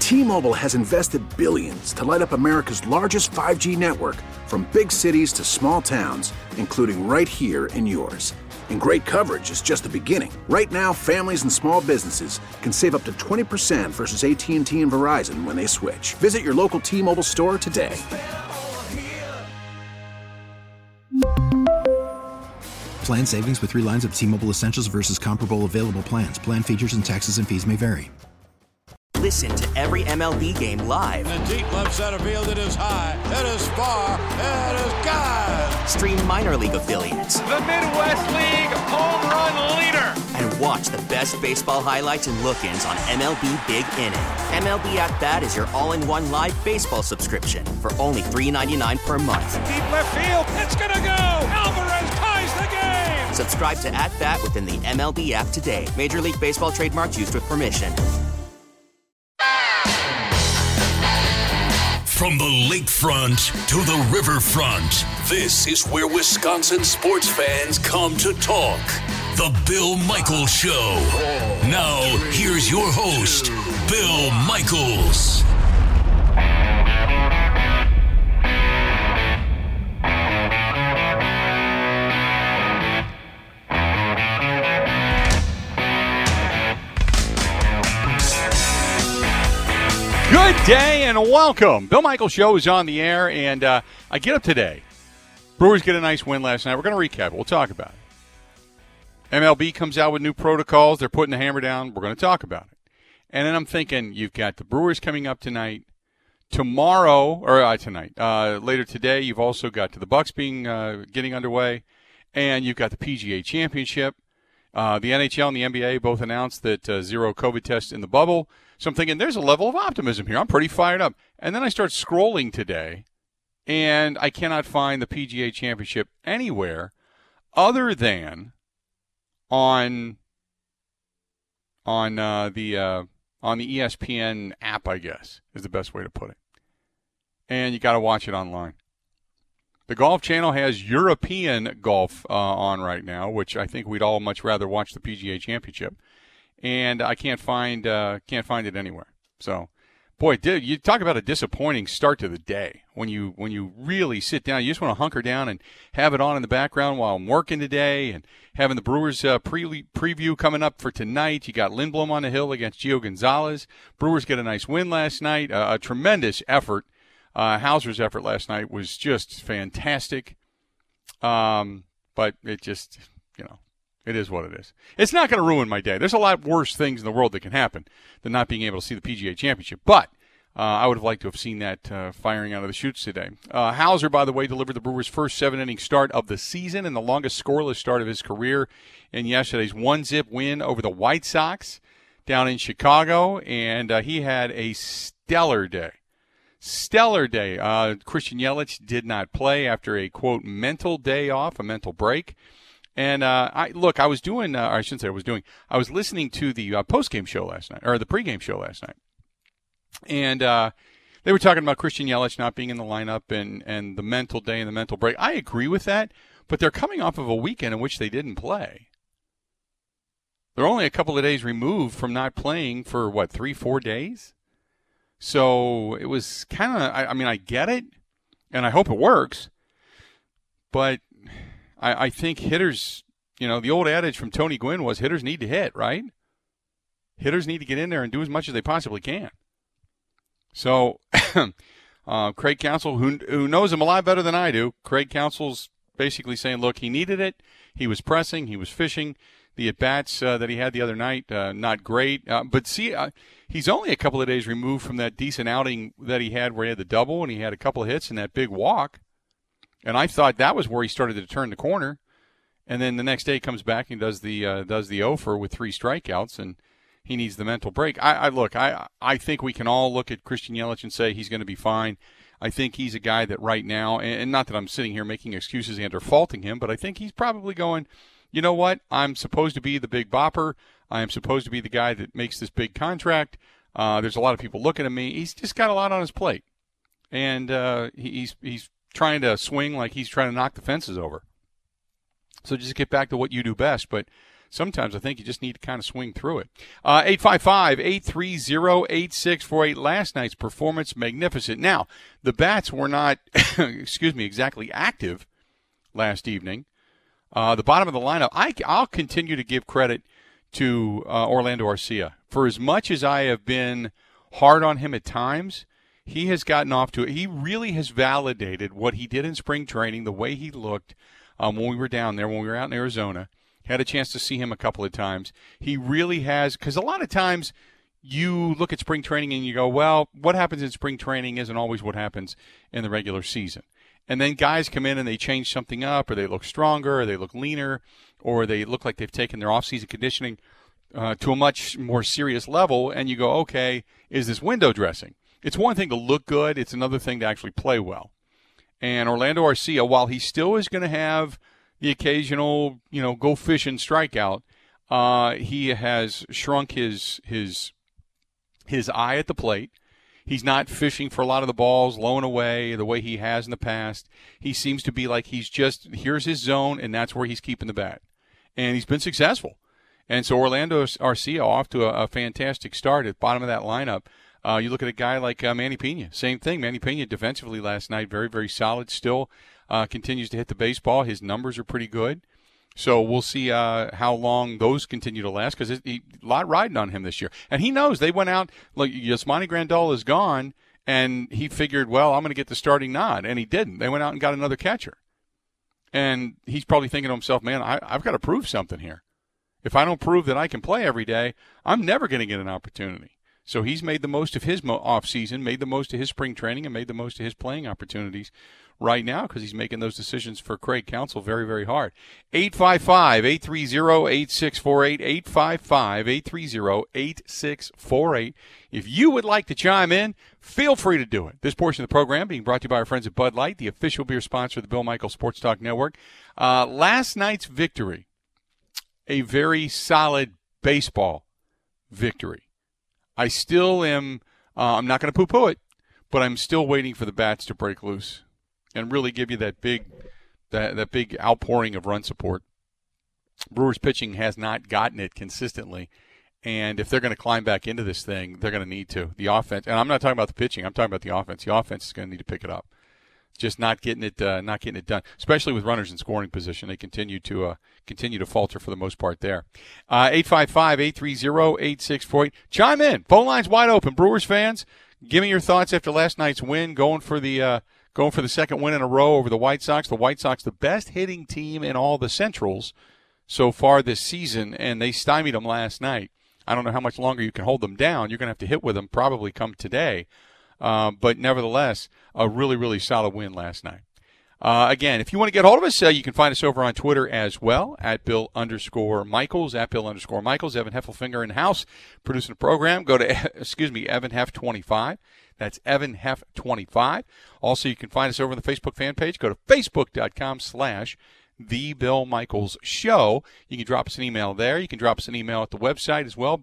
T-Mobile has invested billions to light up America's largest 5G network, from big cities to small towns, including right here in yours. And great coverage is just the beginning. Right now, families and small businesses can save up to 20% versus AT&T and Verizon when they switch. Visit your local T-Mobile store today. Plan savings with 3 lines of T-Mobile Essentials versus comparable available plans. Plan features and taxes and fees may vary. Listen to every MLB game live. In the deep left center field, it is high, it is far, it is gone. Stream minor league affiliates. The Midwest League home run leader. And watch the best baseball highlights and look-ins on MLB Big Inning. MLB At Bat is your all-in-one live baseball subscription for only $3.99 per month. Deep left field, it's gonna go. Alvarez ties the game. Subscribe to At Bat within the MLB app today. Major League Baseball trademarks used with permission. From the lakefront to the riverfront, this is where Wisconsin sports fans come to talk. The Bill Michaels Show. Now, here's your host, Bill Michaels. Good day and welcome. Bill Michaels Show is on the air, and I get up today. Brewers get a nice win last night. We're going to recap it. We'll talk about it. MLB comes out with new protocols. They're putting the hammer down. We're going to talk about it. And then I'm thinking, you've got the Brewers coming up tonight. Tomorrow, or tonight, later today, you've also got the Bucks getting underway, and you've got the PGA Championship. The NHL and the NBA both announced that zero COVID tests in the bubble. So I'm thinking there's a level of optimism here. I'm pretty fired up. And then I start scrolling today, and I cannot find the PGA Championship anywhere other than on the ESPN app, I guess, is the best way to put it. And you got to watch it online. The Golf Channel has European golf on right now, which I think we'd all much rather watch the PGA Championship. And I can't find it anywhere. So, boy, dude, you talk about a disappointing start to the day. When you really sit down, you just want to hunker down and have it on in the background while I'm working today, and having the Brewers preview coming up for tonight. You got Lindblom on the hill against Gio Gonzalez. Brewers get a nice win last night. A tremendous effort. Hauser's effort last night was just fantastic. But it just, it is what it is. It's not going to ruin my day. There's a lot worse things in the world that can happen than not being able to see the PGA Championship. But I would have liked to have seen that firing out of the chutes today. Hauser, by the way, delivered the Brewers' first 7-inning start of the season and the longest scoreless start of his career in yesterday's 1-zip win over the White Sox down in Chicago. And he had a stellar day. Stellar day. Christian Yelich did not play after a, quote, mental day off, a mental break. And I was listening to the postgame show last night, or the pregame show last night. And they were talking about Christian Yelich not being in the lineup and the mental day and the mental break. I agree with that, but they're coming off of a weekend in which they didn't play. They're only a couple of days removed from not playing for, 3-4 days? So it was kind of, I get it, and I hope it works, but I think hitters, the old adage from Tony Gwynn was hitters need to hit, right? Hitters need to get in there and do as much as they possibly can. So Craig Counsell, who knows him a lot better than I do, Craig Counsell's basically saying, look, he needed it. He was pressing. He was fishing. The at-bats that he had the other night, not great. But see, he's only a couple of days removed from that decent outing that he had where he had the double and he had a couple of hits and that big walk. And I thought that was where he started to turn the corner. And then the next day he comes back and does the offer with 3 strikeouts, and he needs the mental break. I think we can all look at Christian Yelich and say he's going to be fine. I think he's a guy that right now, and not that I'm sitting here making excuses and or faulting him, but I think he's probably going, you know what, I'm supposed to be the big bopper. I am supposed to be the guy that makes this big contract. There's a lot of people looking at me. He's just got a lot on his plate. And he's trying to swing like he's trying to knock the fences over. So just get back to what you do best. But sometimes I think you just need to kind of swing through it. 855-830-8648. Last night's performance, magnificent. Now, the Bats were not, exactly active last evening. The bottom of the lineup, I'll continue to give credit to Orlando Arcia. For as much as I have been hard on him at times, he has gotten off to it. He really has validated what he did in spring training, the way he looked when we were down there, when we were out in Arizona. Had a chance to see him a couple of times. He really has, because a lot of times you look at spring training and you go, well, what happens in spring training isn't always what happens in the regular season. And then guys come in and they change something up, or they look stronger, or they look leaner, or they look like they've taken their off-season conditioning to a much more serious level, and you go, okay, is this window dressing? It's one thing to look good. It's another thing to actually play well. And Orlando Arcia, while he still is going to have the occasional, go fishing strikeout, he has shrunk his eye at the plate. He's not fishing for a lot of the balls, lowing away the way he has in the past. He seems to be like here's his zone, and that's where he's keeping the bat. And he's been successful. And so Orlando Arcia off to a fantastic start at the bottom of that lineup. You look at a guy like Manny Pena. Same thing. Manny Pena defensively last night, very, very solid. Still continues to hit the baseball. His numbers are pretty good. So we'll see how long those continue to last, because a lot riding on him this year. And he knows they went out, like Yasmani Grandal is gone, and he figured, well, I'm going to get the starting nod. And he didn't. They went out and got another catcher. And he's probably thinking to himself, man, I've got to prove something here. If I don't prove that I can play every day, I'm never going to get an opportunity. So he's made the most of his off-season, made the most of his spring training, and made the most of his playing opportunities right now, because he's making those decisions for Craig Counsell very, very hard. 855-830-8648, 855-830-8648. If you would like to chime in, feel free to do it. This portion of the program being brought to you by our friends at Bud Light, the official beer sponsor of the Bill Michaels Sports Talk Network. Last night's victory, a very solid baseball victory. I still am, I'm not going to poo-poo it, but I'm still waiting for the bats to break loose and really give you that big outpouring of run support. Brewers pitching has not gotten it consistently, and if they're going to climb back into this thing, they're going to need to. The offense, and I'm not talking about the pitching, I'm talking about the offense. The offense is going to need to pick it up. Just not getting it done, especially with runners in scoring position. They continue to falter for the most part there. 855-830-8648. Chime in. Phone line's wide open. Brewers fans, give me your thoughts after last night's win, going for the second win in a row over the White Sox. The White Sox, the best hitting team in all the Centrals so far this season, and they stymied them last night. I don't know how much longer you can hold them down. You're going to have to hit with them probably come today. But nevertheless, a really, really solid win last night. Again, if you want to get hold of us, you can find us over on Twitter as well, at Bill_Michaels, at Bill_Michaels. Evan Heffelfinger in house producing the program. Go to, Evan Hef 25. That's Evan Hef 25. Also, you can find us over on the Facebook fan page. Go to facebook.com/The Bill Michaels Show. You can drop us an email there. You can drop us an email at the website as well,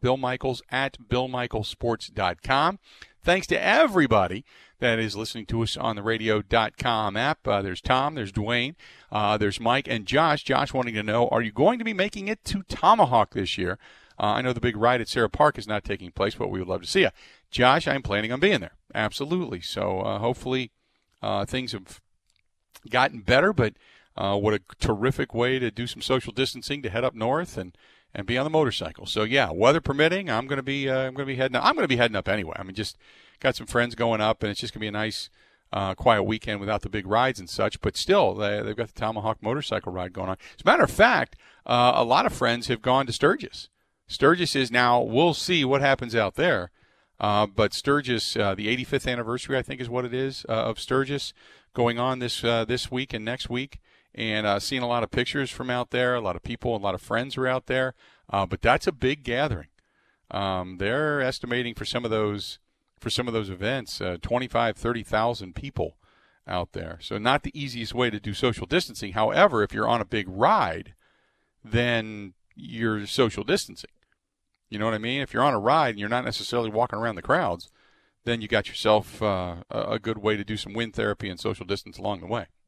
BillMichaels@BillMichaelsSports.com. Thanks to everybody that is listening to us on the radio.com app. There's Tom, there's Dwayne, there's Mike, and Josh. Josh wanting to know, are you going to be making it to Tomahawk this year? I know the big ride at Sarah Park is not taking place, but we would love to see you. Josh, I'm planning on being there. Absolutely. So hopefully things have gotten better, but what a terrific way to do some social distancing, to head up north and be on the motorcycle. So yeah, weather permitting, I'm going to be heading up. I'm going to be heading up anyway. I mean, just got some friends going up, and it's just going to be a nice, quiet weekend without the big rides and such. But still, they've got the Tomahawk motorcycle ride going on. As a matter of fact, a lot of friends have gone to Sturgis. Sturgis is now, we'll see what happens out there. But Sturgis, the 85th anniversary, I think, is what it is of Sturgis, going on this week and next week. And seeing a lot of pictures from out there, a lot of people, a lot of friends are out there. But that's a big gathering. They're estimating for some of those events, 25,000, 30,000 people out there. So not the easiest way to do social distancing. However, if you're on a big ride, then you're social distancing. You know what I mean? If you're on a ride and you're not necessarily walking around the crowds, then you got yourself a good way to do some wind therapy and social distance along the way.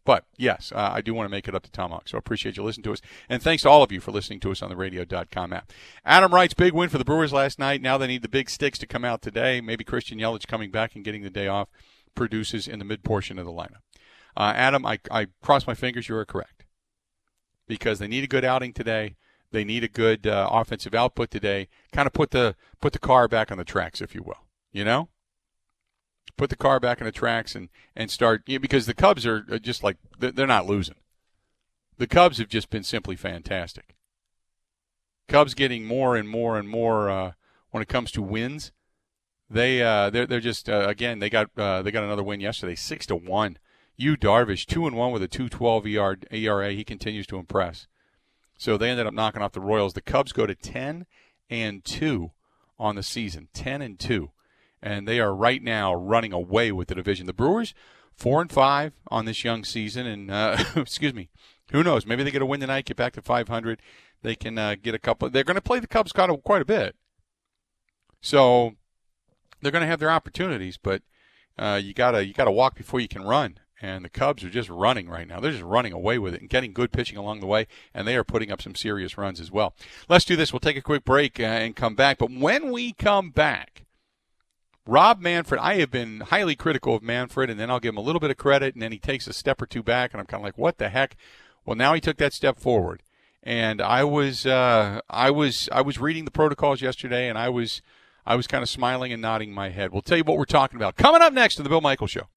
But, yes, I do want to make it up to Tomahawk, so I appreciate you listening to us. And thanks to all of you for listening to us on the radio.com app. Adam writes, big win for the Brewers last night. Now they need the big sticks to come out today. Maybe Christian Yelich coming back and getting the day off produces in the mid-portion of the lineup. Adam, I cross my fingers you are correct, because they need a good outing today. They need a good offensive output today. Kind of put the car back on the tracks, if you will, you know? Put the car back on the tracks and start, because the Cubs are just like, they're not losing. The Cubs have just been simply fantastic. Cubs getting more and more and more when it comes to wins. They're just again, they got another win yesterday, 6-1. Yu Darvish 2-1 with a 2.12 ERA. He continues to impress. So they ended up knocking off the Royals. The Cubs go to 10-2 on the season, 10-2. And they are right now running away with the division. The Brewers, 4-5 on this young season, and excuse me, who knows? Maybe they get a win tonight, get back to 500. They can get a couple. They're going to play the Cubs quite a bit, so they're going to have their opportunities. But you gotta walk before you can run. And the Cubs are just running right now. They're just running away with it and getting good pitching along the way, and they are putting up some serious runs as well. Let's do this. We'll take a quick break and come back. But when we come back, Rob Manfred, I have been highly critical of Manfred, and then I'll give him a little bit of credit, and then he takes a step or two back, and I'm kind of like, what the heck? Well, now he took that step forward, and I was reading the protocols yesterday, and I was kind of smiling and nodding my head. We'll tell you what we're talking about coming up next to the Bill Michaels Show.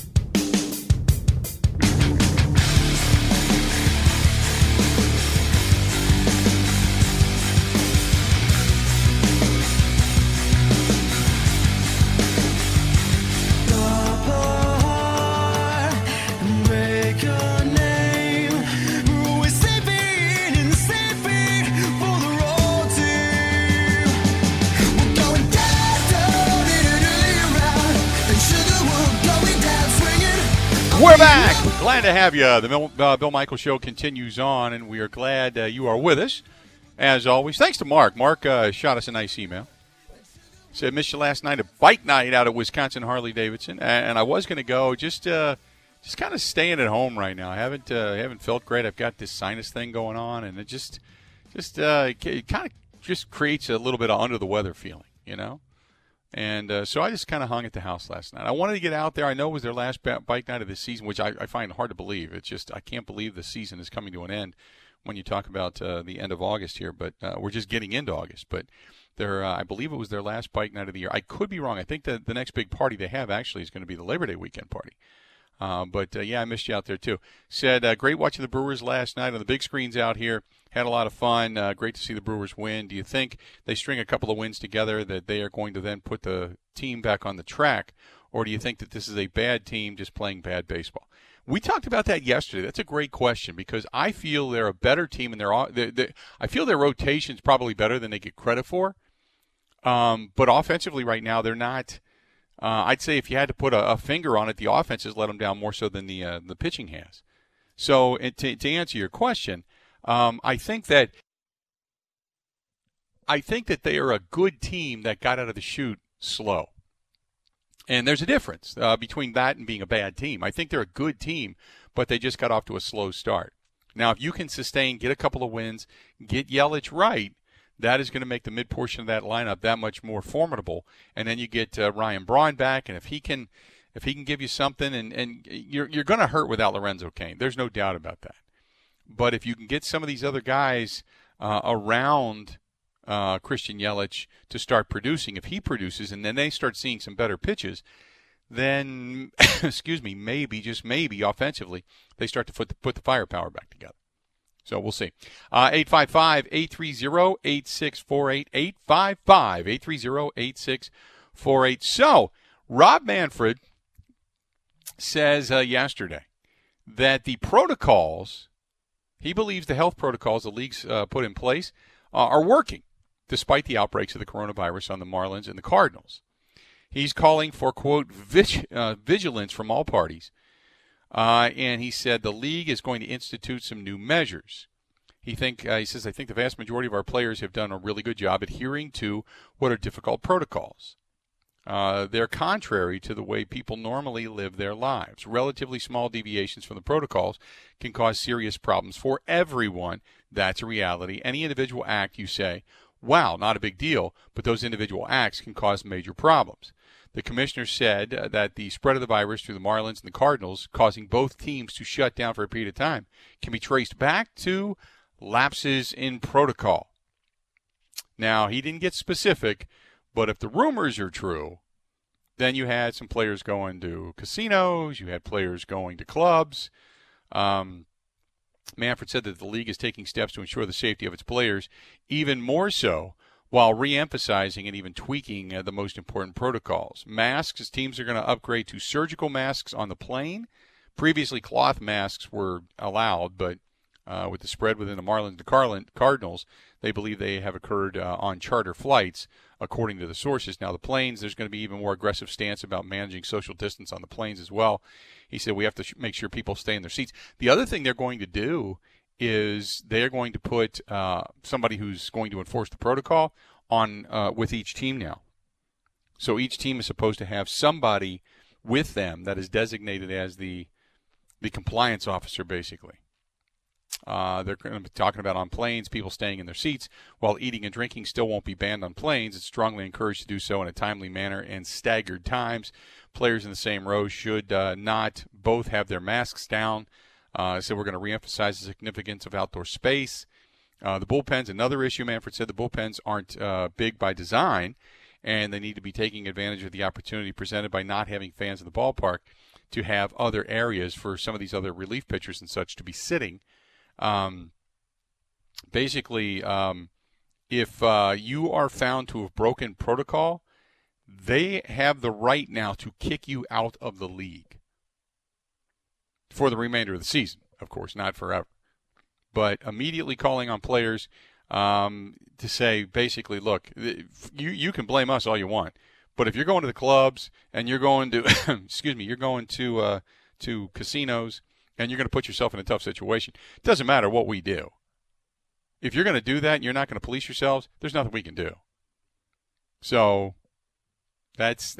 We're back. Glad to have you. The Bill Michaels Show continues on, and we are glad you are with us, as always. Thanks to Mark. Mark shot us a nice email. Said, missed you last night, a bike night out at Wisconsin Harley-Davidson, and I was going to go, just kind of staying at home right now. I haven't felt great. I've got this sinus thing going on, and it just it kind of just creates a little bit of under-the-weather feeling, you know? And so I just kind of hung at the house last night. I wanted to get out there. I know it was their last bike night of the season, which I find hard to believe. It's just I can't believe the season is coming to an end when you talk about the end of August here. But we're just getting into August. But I believe it was their last bike night of the year. I could be wrong. I think that the next big party they have actually is going to be the Labor Day weekend party. But I missed you out there, too. Said, great watching the Brewers last night on the big screens out here. Had a lot of fun. Great to see the Brewers win. Do you think they string a couple of wins together that they are going to then put the team back on the track? Or do you think that this is a bad team just playing bad baseball? We talked about that yesterday. That's a great question because I feel they're a better team, and I feel their rotation's probably better than they get credit for. But offensively right now, they're not I'd say if you had to put a finger on it, the offense has let them down more so than the pitching has. So to answer your question, I think that they are a good team that got out of the chute slow. And there's a difference between that and being a bad team. I think they're a good team, but they just got off to a slow start. Now, if you can sustain, get a couple of wins, get Yelich right, that is going to make the mid-portion of that lineup that much more formidable. And then you get Ryan Braun back, and if he can give you something, and you're going to hurt without Lorenzo Cain. There's no doubt about that. But if you can get some of these other guys around Christian Yelich to start producing, if he produces, and then they start seeing some better pitches, then, maybe, just maybe, offensively, they start to put the firepower back together. So we'll see. 855-830-8648, 855-830-8648. So Rob Manfred says yesterday that the protocols, he believes the health protocols the league's put in place are working, despite the outbreaks of the coronavirus on the Marlins and the Cardinals. He's calling for, quote, vigilance from all parties. And he said the league is going to institute some new measures. He says, I think the vast majority of our players have done a really good job adhering to what are difficult protocols. They're contrary to the way people normally live their lives. Relatively small deviations from the protocols can cause serious problems for everyone. That's a reality. Any individual act, you say, wow, not a big deal, but those individual acts can cause major problems. The commissioner said that the spread of the virus through the Marlins and the Cardinals, causing both teams to shut down for a period of time, can be traced back to lapses in protocol. Now, he didn't get specific, but if the rumors are true, then you had some players going to casinos, you had players going to clubs. Manfred said that the league is taking steps to ensure the safety of its players, even more so while re-emphasizing and even tweaking the most important protocols. Masks, teams are going to upgrade to surgical masks on the plane. Previously, cloth masks were allowed, but with the spread within the Marlins and Cardinals, they believe they have occurred on charter flights, according to the sources. Now, the planes, there's going to be even more aggressive stance about managing social distance on the planes as well. He said we have to make sure people stay in their seats. The other thing they're going to do is they're going to put somebody who's going to enforce the protocol on with each team now. So each team is supposed to have somebody with them that is designated as the compliance officer, basically. They're going to be talking about on planes, people staying in their seats, while eating and drinking still won't be banned on planes. It's strongly encouraged to do so in a timely manner and staggered times. Players in the same row should not both have their masks down. So we're going to reemphasize the significance of outdoor space. The bullpens, another issue, Manfred said the bullpens aren't big by design, and they need to be taking advantage of the opportunity presented by not having fans in the ballpark to have other areas for some of these other relief pitchers and such to be sitting. Basically, if you are found to have broken protocol, they have the right now to kick you out of the league for the remainder of the season, of course, not forever. But immediately calling on players to say, basically, look, you can blame us all you want, but if you're going to the clubs and you're going to, you're going to casinos and you're going to put yourself in a tough situation, it doesn't matter what we do. If you're going to do that and you're not going to police yourselves, there's nothing we can do. So that's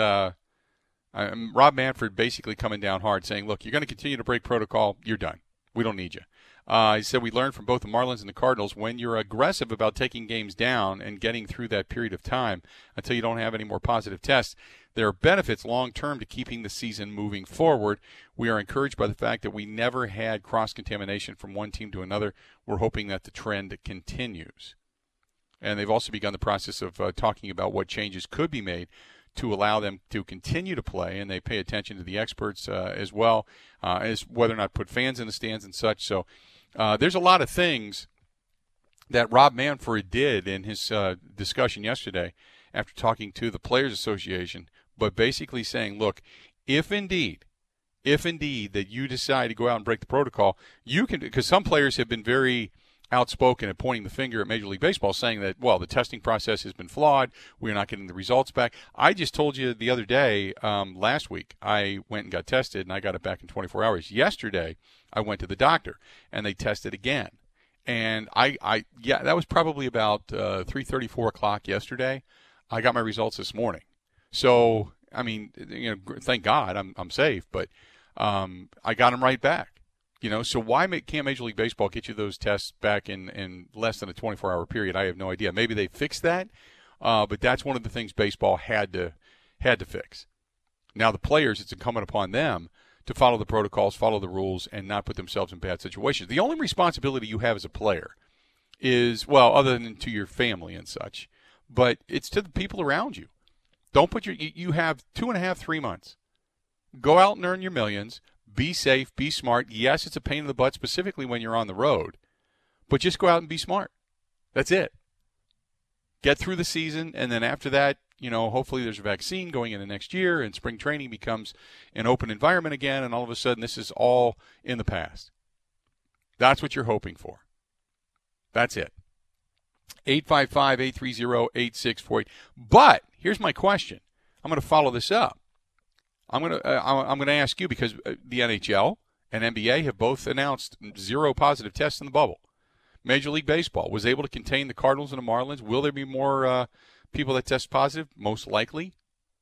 Rob Manfred basically coming down hard, saying, look, you're going to continue to break protocol, you're done. We don't need you. He said we learned from both the Marlins and the Cardinals, when you're aggressive about taking games down and getting through that period of time until you don't have any more positive tests, there are benefits long-term to keeping the season moving forward. We are encouraged by the fact that we never had cross-contamination from one team to another. We're hoping that the trend continues. And they've also begun the process of talking about what changes could be made to allow them to continue to play, and they pay attention to the experts as well as whether or not put fans in the stands and such. So there's a lot of things that Rob Manfred did in his discussion yesterday after talking to the Players Association, but basically saying, look, if indeed that you decide to go out and break the protocol, you can, because some players have been very outspoken at pointing the finger at Major League Baseball, saying that, well, the testing process has been flawed, we're not getting the results back. I just told you the other day, last week, I went and got tested, and I got it back in 24 hours. Yesterday, I went to the doctor, and they tested again. And that was probably about 3:30, 4 o'clock yesterday. I got my results this morning. So, I mean, thank God I'm safe, but I got them right back. So why can't Major League Baseball get you those tests back in less than a 24-hour period? I have no idea. Maybe they fixed that, but that's one of the things baseball had to fix. Now the players, it's incumbent upon them to follow the protocols, follow the rules, and not put themselves in bad situations. The only responsibility you have as a player is, well, other than to your family and such, but it's to the people around you. Don't put you have 2.5, 3 months. Go out and earn your millions. Be safe, be smart. Yes, it's a pain in the butt, specifically when you're on the road, but just go out and be smart. That's it. Get through the season, and then after that, hopefully there's a vaccine going into next year, and spring training becomes an open environment again, and all of a sudden this is all in the past. That's what you're hoping for. That's it. 855-830-8648. But here's my question. I'm going to follow this up. I'm going to ask you, because the NHL and NBA have both announced 0 positive tests in the bubble. Major League Baseball was able to contain the Cardinals and the Marlins. Will there be more people that test positive? Most likely.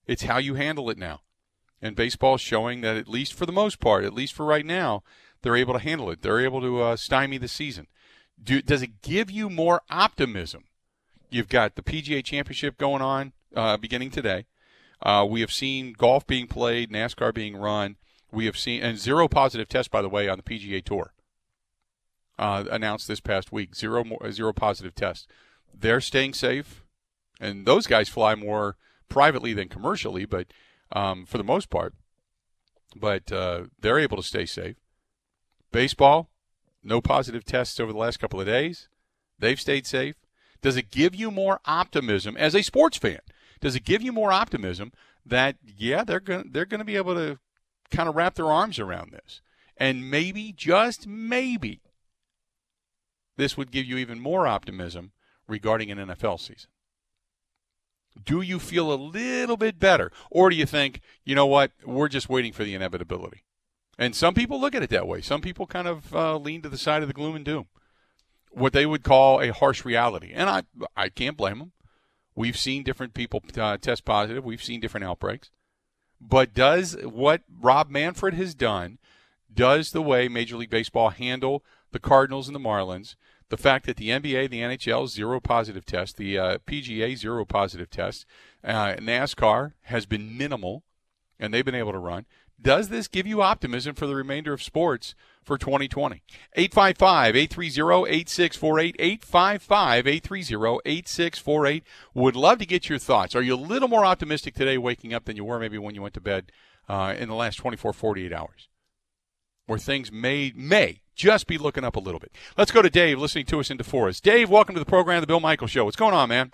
It's how you handle it now. And baseball's showing that, at least for the most part, at least for right now, they're able to handle it. They're able to stymie the season. Does it give you more optimism? You've got the PGA Championship going on beginning today. We have seen golf being played, NASCAR being run. We have seen, and 0 positive tests, by the way, on the PGA Tour. Announced this past week, 0 positive tests. They're staying safe, and those guys fly more privately than commercially, but for the most part. But they're able to stay safe. Baseball, no positive tests over the last couple of days. They've stayed safe. Does it give you more optimism as a sports fan? Does it give you more optimism that, yeah, they're going to be able to kind of wrap their arms around this? And maybe, just maybe, this would give you even more optimism regarding an NFL season. Do you feel a little bit better? Or do you think, you know what, we're just waiting for the inevitability? And some people look at it that way. Some people kind of lean to the side of the gloom and doom, what they would call a harsh reality. And I can't blame them. We've seen different people test positive. We've seen different outbreaks. But does what Rob Manfred has done, does the way Major League Baseball handle the Cardinals and the Marlins, the fact that the NBA, the NHL, 0 positive tests, the PGA, 0 positive tests, NASCAR has been minimal, and they've been able to run. Does this give you optimism for the remainder of sports for 2020? 855-830-8648, 855-830-8648. Would love to get your thoughts. Are you a little more optimistic today waking up than you were maybe when you went to bed in the last 24, 48 hours? Where things may just be looking up a little bit. Let's go to Dave, listening to us in DeForest. Dave, welcome to the program, The Bill Michaels Show. What's going on, man?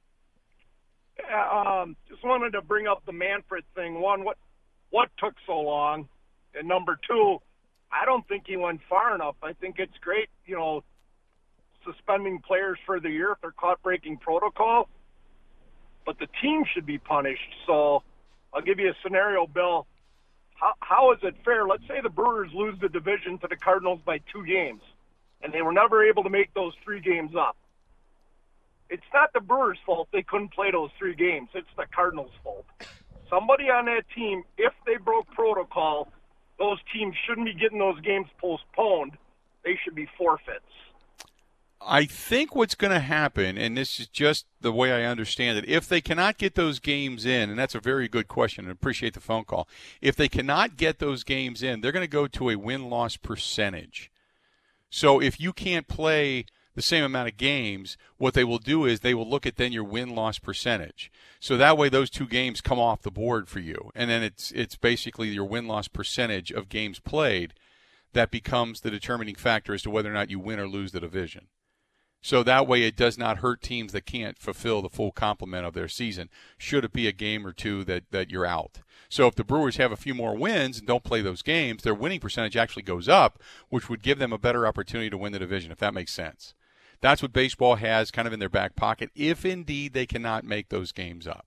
Just wanted to bring up the Manfred thing. One, what took so long? And number two, I don't think he went far enough. I think it's great, suspending players for the year if they're caught breaking protocol, but the team should be punished. So I'll give you a scenario, Bill. How is it fair? Let's say the Brewers lose the division to the Cardinals by 2 games, and they were never able to make those 3 games up. It's not the Brewers' fault they couldn't play those 3 games. It's the Cardinals' fault. Somebody on that team, if they broke protocol, those teams shouldn't be getting those games postponed. They should be forfeits. I think what's going to happen, and this is just the way I understand it, if they cannot get those games in, and that's a very good question, and I appreciate the phone call. If they cannot get those games in, they're going to go to a win-loss percentage. So if you can't play the same amount of games, what they will do is they will look at then your win-loss percentage. So that way those 2 games come off the board for you. And then it's basically your win-loss percentage of games played that becomes the determining factor as to whether or not you win or lose the division. So that way it does not hurt teams that can't fulfill the full complement of their season, should it be a game or 2 that you're out. So if the Brewers have a few more wins and don't play those games, their winning percentage actually goes up, which would give them a better opportunity to win the division, if that makes sense. That's what baseball has kind of in their back pocket, if indeed they cannot make those games up.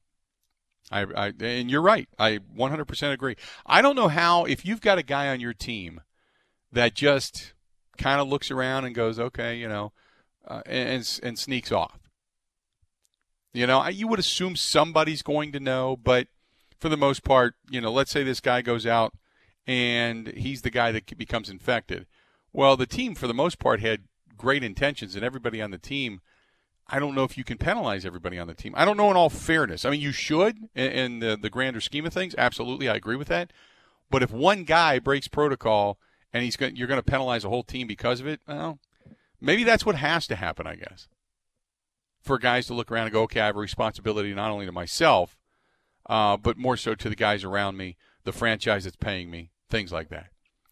And you're right. I 100% agree. I don't know how, if you've got a guy on your team that just kind of looks around and goes, okay, and sneaks off. You would assume somebody's going to know, but for the most part, let's say this guy goes out and he's the guy that becomes infected. Well, the team, for the most part, had great intentions, and everybody on the team, I don't know if you can penalize everybody on the team. I don't know in all fairness. I mean, you should in the grander scheme of things. Absolutely, I agree with that. But if one guy breaks protocol and you're going to penalize a whole team because of it, well, maybe that's what has to happen, I guess, for guys to look around and go, okay, I have a responsibility not only to myself, but more so to the guys around me, the franchise that's paying me, things like that.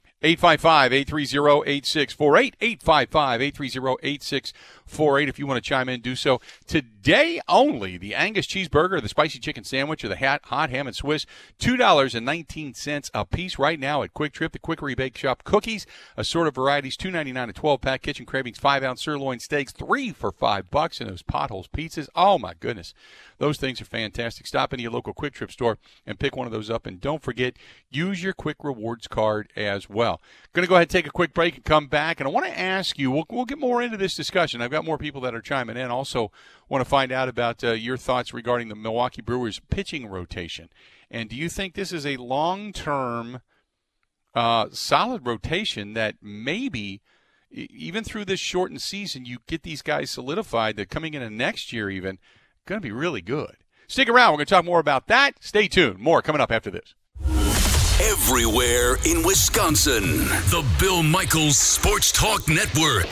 855-830-8648, 855-830-8648. If you want to chime in, do so. Today only, the Angus cheeseburger, the spicy chicken sandwich, or the hot ham and Swiss, $2.19 a piece right now at Quick Trip, the Quickery Bake Shop. Cookies, assorted varieties, $2.99 a 12-pack. Kitchen Cravings, 5-ounce sirloin steaks, 3 for $5. And those Potholes pizzas, oh my goodness, those things are fantastic. Stop into your local Quick Trip store and pick one of those up. And don't forget, use your Quick Rewards card as well. well. Going to go ahead and take a quick break and come back. And I want to ask you, we'll get more into this discussion. I've got more people that are chiming in. Also want to find out about your thoughts regarding the Milwaukee Brewers pitching rotation. And do you think this is a long-term solid rotation that maybe even through this shortened season you get these guys solidified that coming into next year even going to be really good? Stick around. We're going to talk more about that. Stay tuned. More coming up after this. Everywhere in Wisconsin, the Bill Michaels Sports Talk Network.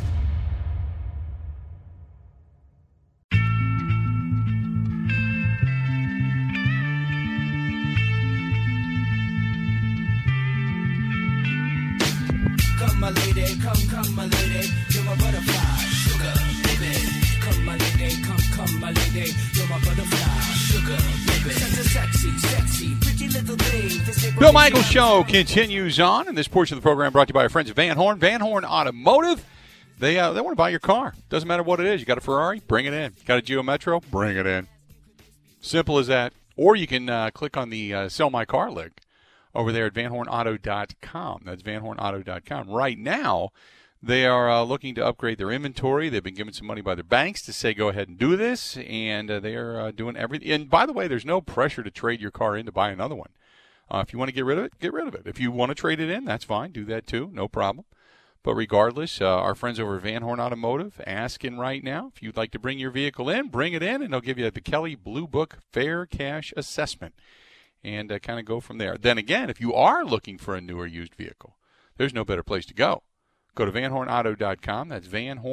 Come my lady, come my lady, you're my butterfly, sugar, baby. Come my lady, come my lady, you're my butterfly, sugar, baby. Such a sexy, pretty little thing. Bill Michaels Show continues on, and this portion of the program brought to you by our friends at Van Horn. Van Horn Automotive. They want to buy your car. Doesn't matter what it is. You got a Ferrari? Bring it in. Got a Geo Metro? Bring it in. Simple as that. Or you can click on the Sell My Car link over there at vanhornauto.com. That's vanhornauto.com. Right now, they are looking to upgrade their inventory. They've been given some money by their banks to say go ahead and do this, and they are doing everything. And by the way, there's no pressure to trade your car in to buy another one. If you want to get rid of it, get rid of it. If you want to trade it in, that's fine. Do that too. No problem. But regardless, our friends over at Van Horn Automotive asking right now, if you'd like to bring your vehicle in, bring it in, and they'll give you the Kelley Blue Book Fair Cash Assessment and kind of go from there. Then again, if you are looking for a new or used vehicle, there's no better place to go. Go to vanhornauto.com. That's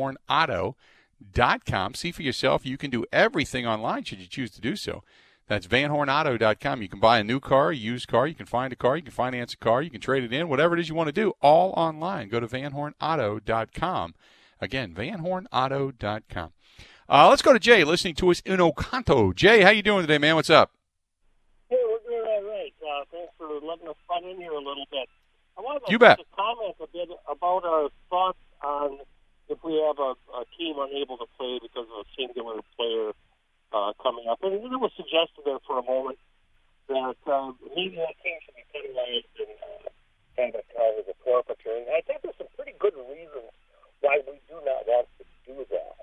vanhornauto.com. See for yourself. You can do everything online should you choose to do so. That's vanhornauto.com. You can buy a new car, a used car. You can find a car. You can finance a car. You can trade it in. Whatever it is you want to do, all online. Go to vanhornauto.com. Again, vanhornauto.com. Let's go to Jay, listening to us in Oconto. Jay, how you doing today, man? What's up? Hey, we're doing all right. Thanks for letting us run in here a little bit. I wanted to comment a bit about our thoughts on if we have a team unable to play because of a singular player coming up. And it was suggested there for a moment that maybe that team should be penalized and have a call as a forfeiture. And I think there's some pretty good reasons why we do not want to do that.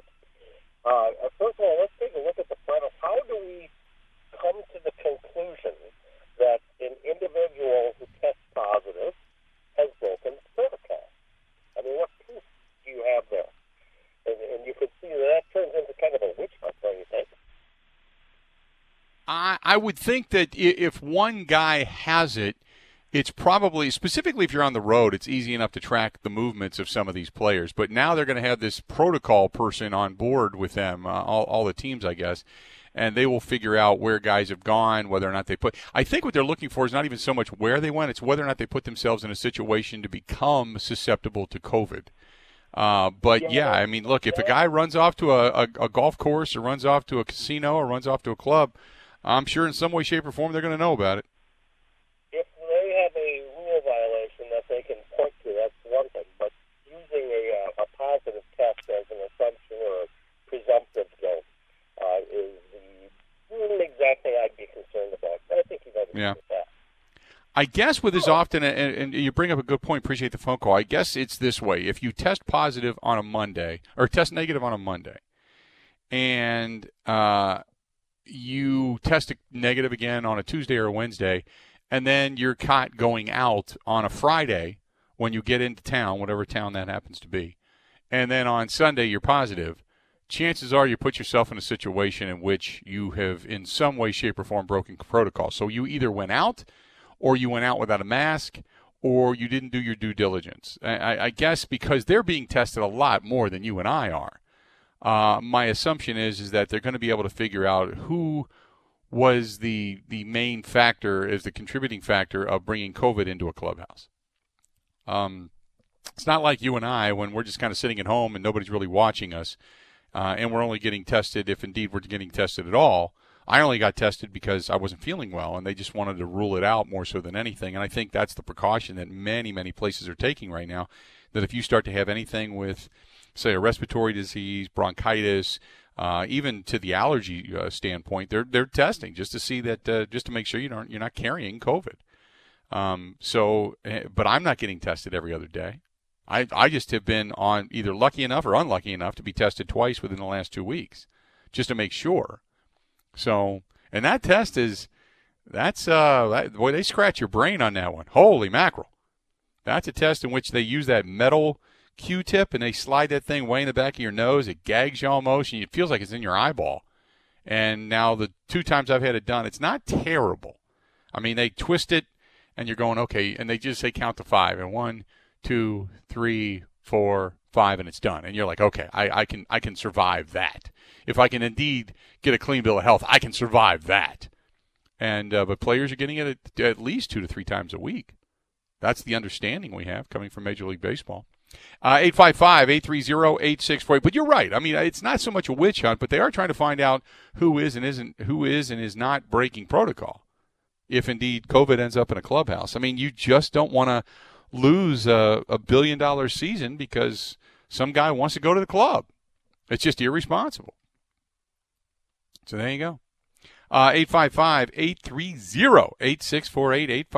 First of all, let's take a look at the premise. How do we come to the conclusion that an individual who tests positive has broken protocol? I mean, what proof do you have there? And you could see that turns into kind of a witch hunt, don't you think? I would think that if one guy has it, it's probably, specifically if you're on the road, it's easy enough to track the movements of some of these players. But now they're going to have this protocol person on board with them, all the teams, I guess, and they will figure out where guys have gone, whether or not they put. I think what they're looking for is not even so much where they went, it's whether or not they put themselves in a situation to become susceptible to COVID. But yeah, I mean, look, if a guy runs off to a golf course or runs off to a casino or runs off to a club, I'm sure in some way, shape, or form they're going to know about it. If they have a rule violation that they can point to, that's one thing. But using a positive test as an assumption or a presumptive guilt is the exact thing I'd be concerned about. But I think you've understood that. I guess with as often, and you bring up a good point, appreciate the phone call, I guess it's this way. If you test positive on a Monday, or test negative on a Monday, and you test negative again on a Tuesday or a Wednesday, and then you're caught going out on a Friday when you get into town, whatever town that happens to be, and then on Sunday you're positive, chances are you put yourself in a situation in which you have in some way, shape, or form broken protocol. So you either went out, or you went out without a mask, or you didn't do your due diligence. I guess because they're being tested a lot more than you and I are. My assumption is that they're going to be able to figure out who was the main factor, is the contributing factor of bringing COVID into a clubhouse. It's not like you and I when we're just kind of sitting at home and nobody's really watching us, and we're only getting tested if indeed we're getting tested at all. I only got tested because I wasn't feeling well, and they just wanted to rule it out more so than anything. And I think that's the precaution that many, many places are taking right now, that if you start to have anything with, say, a respiratory disease, bronchitis, even to the allergy standpoint, they're testing just to see that, just to make sure you're not carrying COVID. But I'm not getting tested every other day. I just have been on either lucky enough or unlucky enough to be tested twice within the last 2 weeks, just to make sure. So, and that test boy, they scratch your brain on that one. Holy mackerel. That's a test in which they use that metal Q-tip and they slide that thing way in the back of your nose. It gags you almost, and it feels like it's in your eyeball. And now the 2 times I've had it done, it's not terrible. I mean, they twist it, and you're going, okay, and they just say count to 5, and 1, 2, 3, 4, 5, and it's done. And you're like, okay, I can survive that. If I can indeed get a clean bill of health, I can survive that. And but players are getting it at least 2 to 3 times a week. That's the understanding we have coming from Major League Baseball. 855-830-8648. But you're right. I mean, it's not so much a witch hunt, but they are trying to find out who is and is not breaking protocol. If indeed COVID ends up in a clubhouse, I mean, you just don't want to lose a $1 billion season because some guy wants to go to the club. It's just irresponsible. So there you go. 855-830-8648.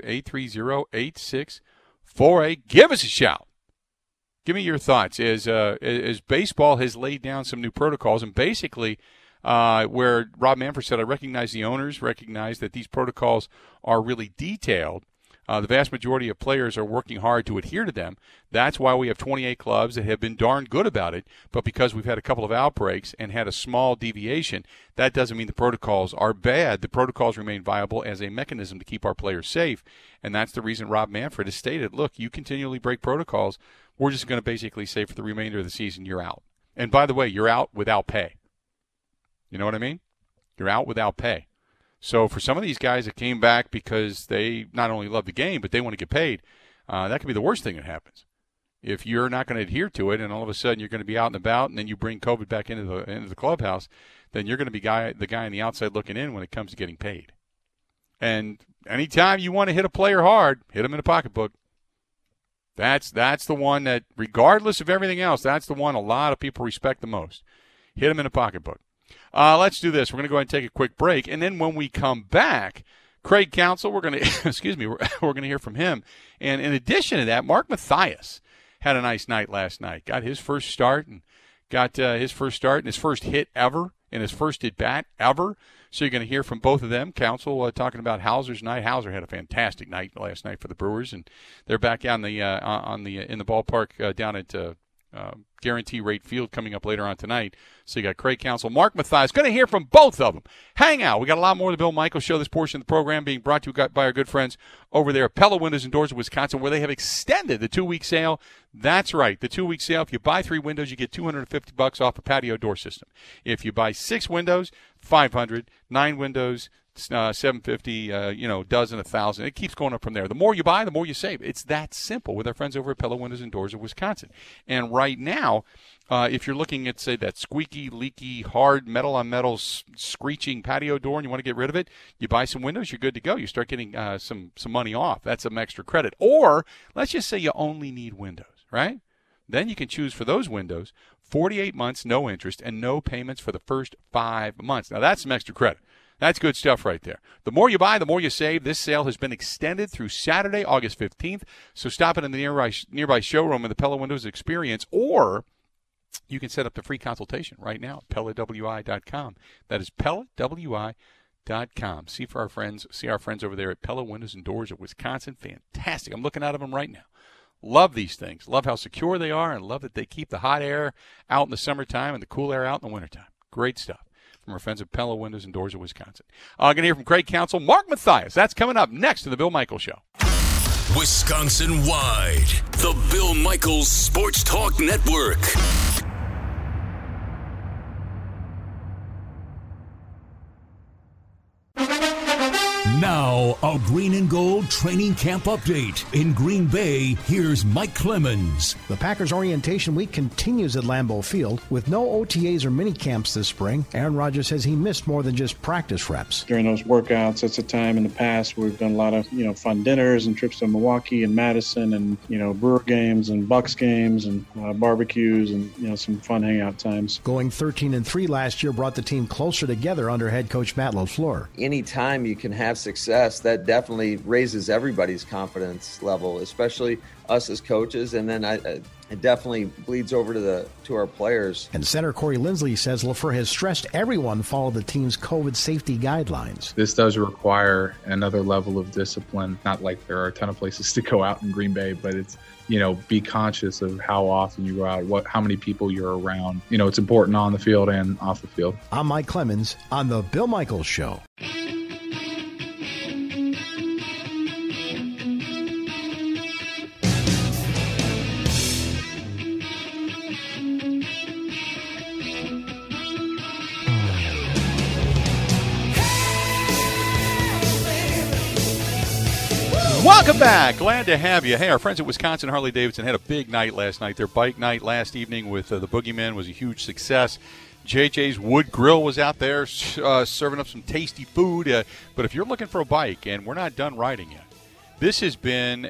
855-830-8648. Give us a shout. Give me your thoughts as baseball has laid down some new protocols, and basically where Rob Manfred said, I recognize the owners, recognize that these protocols are really detailed. The vast majority of players are working hard to adhere to them. That's why we have 28 clubs that have been darn good about it. But because we've had a couple of outbreaks and had a small deviation, that doesn't mean the protocols are bad. The protocols remain viable as a mechanism to keep our players safe. And that's the reason Rob Manfred has stated, look, you continually break protocols. We're just going to basically say for the remainder of the season, you're out. And by the way, you're out without pay. You know what I mean? You're out without pay. So for some of these guys that came back because they not only love the game, but they want to get paid, that could be the worst thing that happens. If you're not going to adhere to it and all of a sudden you're going to be out and about and then you bring COVID back into the clubhouse, then you're going to be the guy on the outside looking in when it comes to getting paid. And anytime you want to hit a player hard, hit him in the pocketbook. That's the one that, regardless of everything else, that's the one a lot of people respect the most. Hit him in the pocketbook. Let's do this. We're going to go ahead and take a quick break, and then when we come back, Craig Counsell, we're going to we're going to hear from him. And in addition to that, Mark Mathias had a nice night last night. Got his first start and his first hit ever and his first at bat ever. So you're going to hear from both of them. Counsell talking about Hauser's night. Hauser had a fantastic night last night for the Brewers, and they're back in the ballpark down at Guarantee Rate Field coming up later on tonight. So you got Craig Counsell, Mark Mathias. Going to hear from both of them. Hang out. We got a lot more of the Bill Michaels Show. This portion of the program being brought to you by our good friends over there at Pella Windows and Doors of Wisconsin, where they have extended the 2-week sale. That's right, the 2-week sale. If you buy 3 windows, you get $250 off a patio door system. If you buy 6 windows, $500. 9 windows, $750, dozen, $1,000. It keeps going up from there. The more you buy, the more you save. It's that simple with our friends over at Pella Windows and Doors of Wisconsin. And right now, if you're looking at, say, that squeaky, leaky, hard metal-on-metal screeching patio door and you want to get rid of it, you buy some windows, you're good to go. You start getting some money off. That's some extra credit. Or let's just say you only need windows, right? Then you can choose for those windows 48 months, no interest, and no payments for the first 5 months. Now, that's some extra credit. That's good stuff right there. The more you buy, the more you save. This sale has been extended through Saturday, August 15th. So stop it in the nearby showroom of the Pella Windows Experience, or you can set up the free consultation right now at PellaWI.com. That is PellaWI.com. See our friends over there at Pella Windows and Doors of Wisconsin. Fantastic. I'm looking at them right now. Love these things. Love how secure they are, and love that they keep the hot air out in the summertime and the cool air out in the wintertime. Great stuff from our friends at Pella Windows and Doors of Wisconsin. I'm going to hear from Craig Counsell, Mark Mathias. That's coming up next to the Bill Michaels Show. Wisconsin-wide, the Bill Michaels Sports Talk Network. Now, a Green and Gold training camp update. In Green Bay, here's Mike Clemens. The Packers Orientation Week continues at Lambeau Field with no OTAs or mini camps this spring. Aaron Rodgers says he missed more than just practice reps. During those workouts, it's a time in the past where we've done a lot of, fun dinners and trips to Milwaukee and Madison and, Brewer games and Bucks games and barbecues and, some fun hangout times. Going 13-3 last year brought the team closer together under head coach Matt LaFleur. Anytime you can have success, that definitely raises everybody's confidence level, especially us as coaches. And then it definitely bleeds over to our players. And Center Corey Lindsley says LaFleur has stressed everyone follow the team's COVID safety guidelines. This does require another level of discipline. Not like there are a ton of places to go out in Green Bay, but it's, be conscious of how often you go out, how many people you're around. It's important on the field and off the field. I'm Mike Clemens on The Bill Michaels Show. Welcome back. Glad to have you. Hey, our friends at Wisconsin Harley-Davidson had a big night last night. Their bike night last evening with the Boogeymen was a huge success. JJ's Wood Grill was out there serving up some tasty food. But if you're looking for a bike, and we're not done riding yet, this has been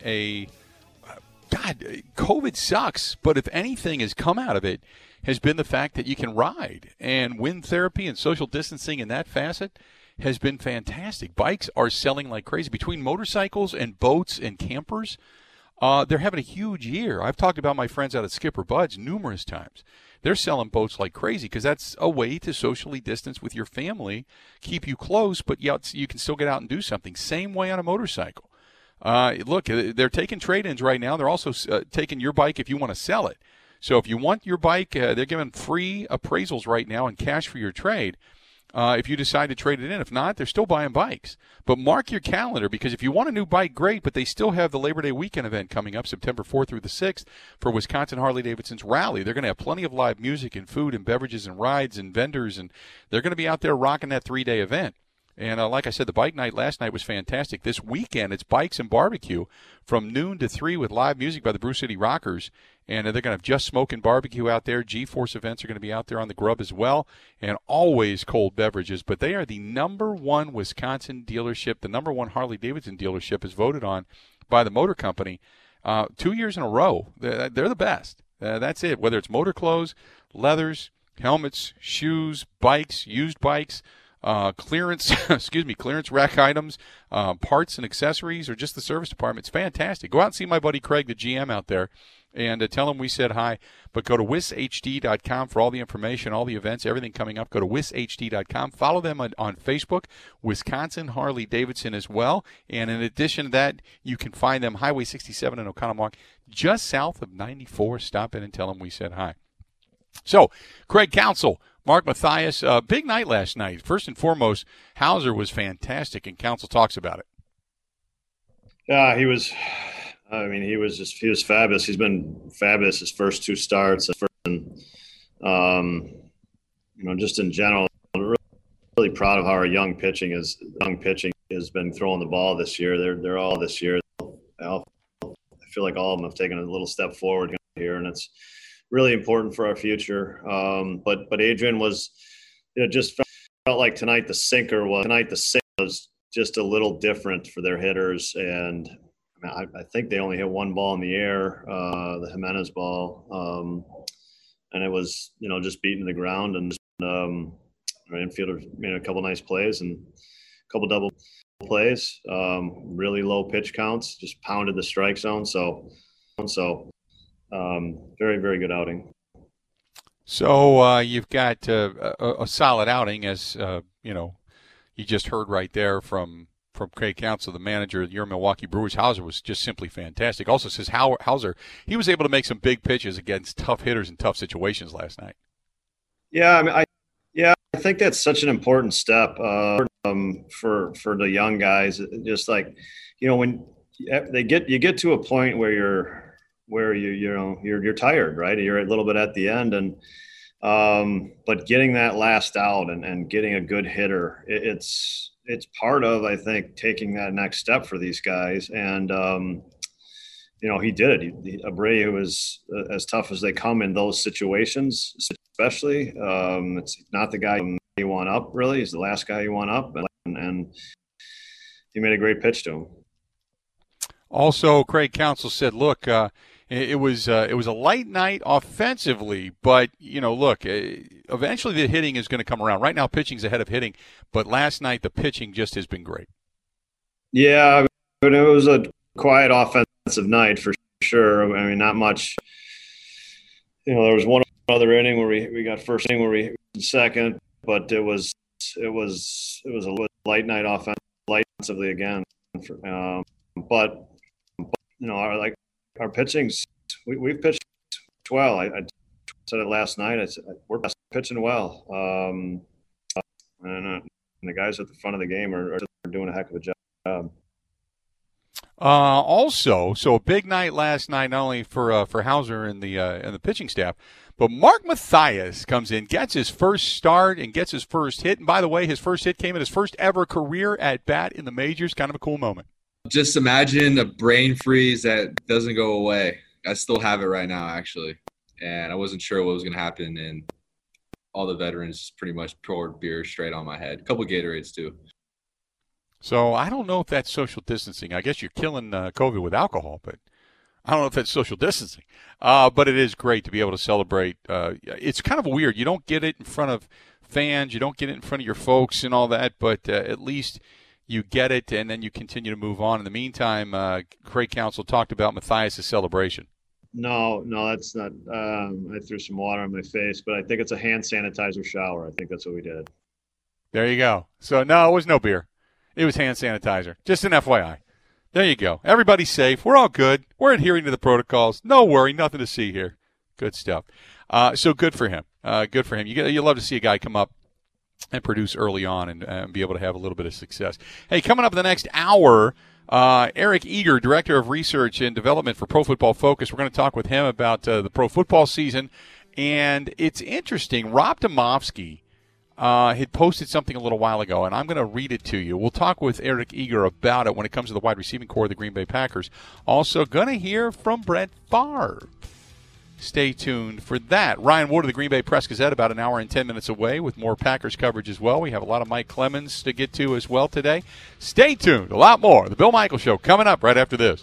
COVID sucks, but if anything has come out of it, has been the fact that you can ride. And wind therapy and social distancing in that facet has been fantastic. Bikes are selling like crazy. Between motorcycles and boats and campers, they're having a huge year. I've talked about my friends out at Skipper Bud's numerous times. They're selling boats like crazy because that's a way to socially distance with your family, keep you close, but yet you can still get out and do something. Same way on a motorcycle. Look, they're taking trade-ins right now. They're also taking your bike if you want to sell it. So if you want your bike, they're giving free appraisals right now and cash for your trade. If you decide to trade it in. If not, they're still buying bikes. But mark your calendar, because if you want a new bike, great, but they still have the Labor Day weekend event coming up September 4th through the 6th for Wisconsin Harley-Davidson's rally. They're going to have plenty of live music and food and beverages and rides and vendors, and they're going to be out there rocking that 3-day event. And like I said, the bike night last night was fantastic. This weekend, it's bikes and barbecue from noon to 3 with live music by the Brew City Rockers. And they're going to have Just Smoking Barbecue out there. G-Force events are going to be out there on the Grub as well. And always cold beverages. But they are the #1 Wisconsin dealership. The #1 Harley-Davidson dealership is voted on by the Motor Company 2 years in a row. They're the best. That's it. Whether it's motor clothes, leathers, helmets, shoes, bikes, used bikes, clearance rack items, parts and accessories, or just the service department. It's fantastic. Go out and see my buddy Craig, the GM out there, and tell him we said hi. But go to wishd.com for all the information, all the events, everything coming up. Go to wishd.com. Follow them on Facebook, Wisconsin Harley-Davidson as well. And in addition to that, you can find them Highway 67 in Oconomowoc, just south of 94. Stop in and tell them we said hi. So, Craig Counsell, Mark Mathias, big night last night. First and foremost, Hauser was fantastic, and Counsell talks about it. Yeah, he was fabulous. He's been fabulous his first two starts. Just in general, I'm really proud of how our young pitching has been throwing the ball this year. They're all this year. I feel like all of them have taken a little step forward here, and it's really important for our future. But Adrian was, just felt like tonight the sinker was just a little different for their hitters. And I think they only hit one ball in the air, the Jimenez ball. And it was, just beating the ground, and our infielder made a couple nice plays and a couple double plays, really low pitch counts, just pounded the strike zone. So very, very good outing. So you've got a solid outing, as you just heard right there from Craig Counsell, the manager of your Milwaukee Brewers. Hauser was just simply fantastic. Also says Hauser, he was able to make some big pitches against tough hitters in tough situations last night. Yeah, I think that's such an important step for the young guys. Just like, when you get to a point where you're tired, right? You're a little bit at the end, and but getting that last out and getting a good hitter, it's part of, I think, taking that next step for these guys. And he did it. Abreu was as tough as they come in those situations, especially. It's not the guy you want up, really. He's the last guy you want up, and he made a great pitch to him. Also, Craig Counsell said, look, it was a light night offensively, but, eventually the hitting is going to come around. Right now, pitching's ahead of hitting, but last night the pitching just has been great. Yeah, but it was a quiet offensive night for sure. I mean, not much. There was one other inning where we got first inning where we second, but it was a light night offensively again. But our pitching's we've pitched well. I said it last night. I said we're pitching well, and the guys at the front of the game are doing a heck of a job. Also, so a big night last night, not only for Hauser and the pitching staff, but Mark Mathias comes in, gets his first start, and gets his first hit. And by the way, his first hit came in his first ever career at bat in the majors. Kind of a cool moment. Just imagine a brain freeze that doesn't go away. I still have it right now, actually, and I wasn't sure what was going to happen. And all the veterans pretty much poured beer straight on my head. A couple of Gatorades too. So I don't know if that's social distancing. I guess you're killing COVID with alcohol, but I don't know if that's social distancing. But it is great to be able to celebrate. It's kind of weird. You don't get it in front of fans. You don't get it in front of your folks and all that, but at least you get it, and then you continue to move on. In the meantime, Craig Counsell talked about Mathias' celebration. No, that's not. I threw some water on my face, but I think it's a hand sanitizer shower. I think that's what we did. There you go. So, no, it was no beer. It was hand sanitizer. Just an FYI. There you go. Everybody's safe. We're all good. We're adhering to the protocols. No worry. Nothing to see here. Good stuff. So good for him. Good for him. You love to see a guy come up and produce early on and be able to have a little bit of success. Hey, coming up in the next hour, Eric Eager, Director of Research and Development for Pro Football Focus. We're going to talk with him about the pro football season. And it's interesting. Rob Demovsky had posted something a little while ago, and I'm going to read it to you. We'll talk with Eric Eager about it when it comes to the wide receiving core of the Green Bay Packers. Also going to hear from Brett Favre. Stay tuned for that. Ryan Wood of the Green Bay Press-Gazette about an hour and 10 minutes away with more Packers coverage as well. We have a lot of Mike Clemens to get to as well today. Stay tuned. A lot more. The Bill Michaels Show coming up right after this.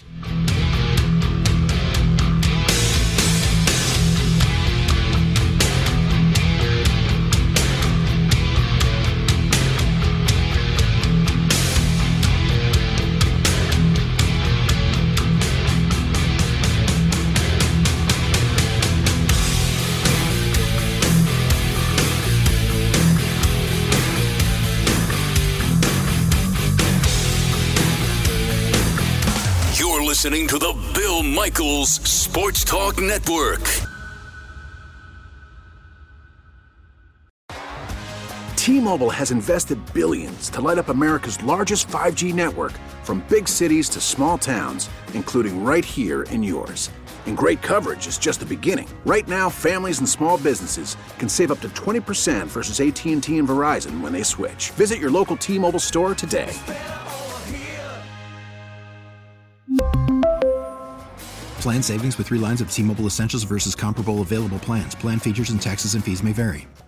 Listening to the Bill Michaels Sports Talk Network. T-Mobile has invested billions to light up America's largest 5G network, from big cities to small towns, including right here in yours. And great coverage is just the beginning. Right now, families and small businesses can save up to 20% versus AT&T and Verizon when they switch. Visit your local T-Mobile store today. Plan savings with 3 lines of T-Mobile Essentials versus comparable available plans. Plan features and taxes and fees may vary.